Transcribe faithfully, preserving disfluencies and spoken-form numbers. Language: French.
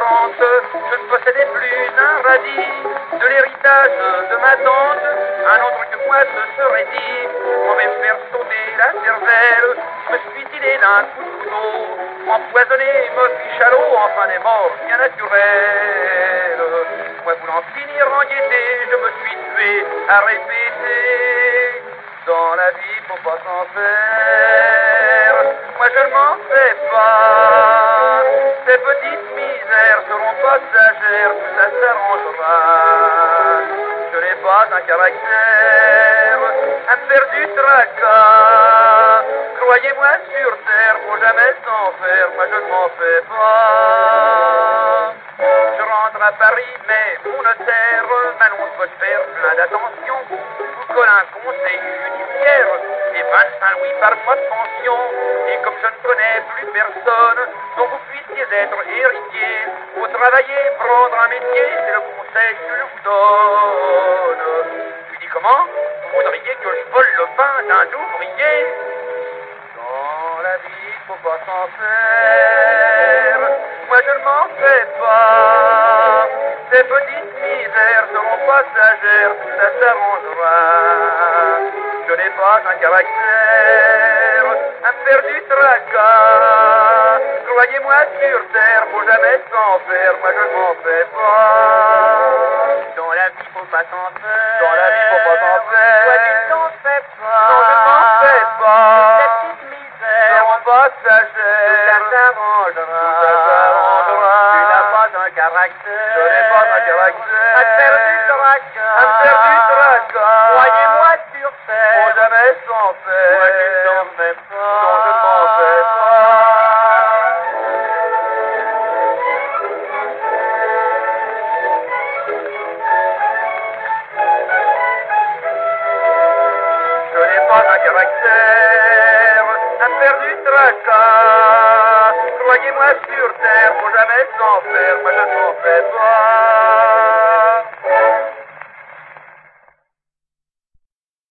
trente, je ne possédais plus un radis de l'héritage de ma tante. Un autre que moi se serait dit, on va me faire sauter la cervelle, me suicider d'un coup de couteau, empoisonner me fichalot, enfin des morts bien naturelles. Moi voulant finir en gaieté, je me suis tué à répéter, dans la vie faut pas s'en faire, moi je ne m'en fais pas, ces petites misères seront passagères, tout ça s'arrangera. Je n'ai pas un caractère à me faire du tracas, croyez-moi sur terre, faut jamais s'en faire, moi je ne m'en fais pas. Je rentre à Paris, mais mon notaire m'annonce votre père plein d'attention, vous colle un conseil judiciaire et vingt-cinq louis par mois de pension. Et comme je ne connais plus personne dont vous puissiez être héritier, vous travaillez, prendre un métier, c'est le conseil que je vous donne. Je lui dis comment? Vous voudriez que je vole le pain d'un ouvrier? Dans la vie, faut pas s'en faire, moi je ne m'en fais pas, ces petites misères seront passagères, tout ça s'arrangera. Je n'ai pas un caractère à me faire du tracas, croyez-moi sur terre, faut jamais s'en faire, moi je ne m'en fais pas. Dans la vie, faut pas s'en faire, dans la vie, faut pas s'en faire, toi tu t'en fais pas, non je ne m'en fais pas, ces petites misères seront passagères, tout ça s'arrangera, tout ça s'arrangera. Tu n'as pas un caractère, je n'ai pas un caractère, à te faire du tracas, à me faire du tracas, croyez-moi sur terre, faut jamais s'en faire, moi tu t'en fais pas, non je ne m'en fais pas. Je n'ai pas un caractère à me faire du tracas, croyez-moi sur terre, faut jamais